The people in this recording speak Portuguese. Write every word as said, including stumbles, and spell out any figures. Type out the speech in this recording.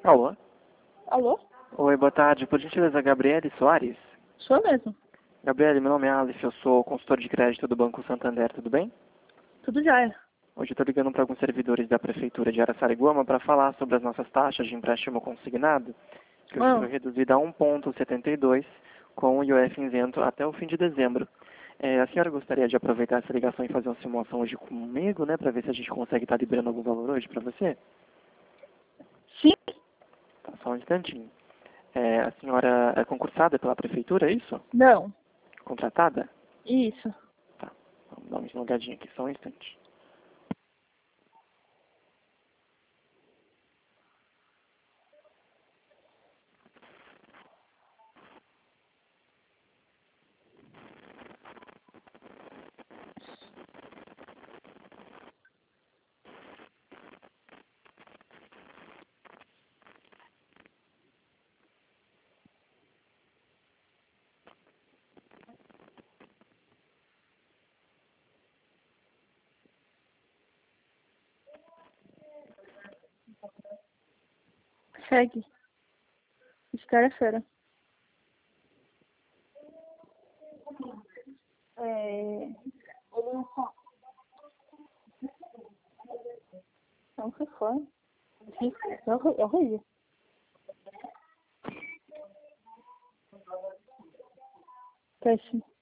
Alô? Alô? Oi, boa tarde. Por gentileza, Gabriele Soares? Sou mesmo. Gabriele, meu nome é Alice, eu sou consultor de crédito do Banco Santander, tudo bem? Tudo jóia. Hoje eu estou ligando para alguns servidores da Prefeitura de Araçariguama para falar sobre as nossas taxas de empréstimo consignado, que hoje Ah, foi reduzida a um vírgula setenta e dois, com o I O F isento até o fim de dezembro. É, a senhora gostaria de aproveitar essa ligação e fazer uma simulação hoje comigo, né, para ver se a gente consegue estar liberando algum valor hoje para você? sim? Tá, só um instantinho. É, a senhora é concursada pela Prefeitura, é isso? Não. Contratada? Isso. Tá, vamos dar uma olhadinha aqui, só um instante. Segue. Esse cara é fera. É... Ele não só... Não se foi. É horri- é horrível. Péssimo.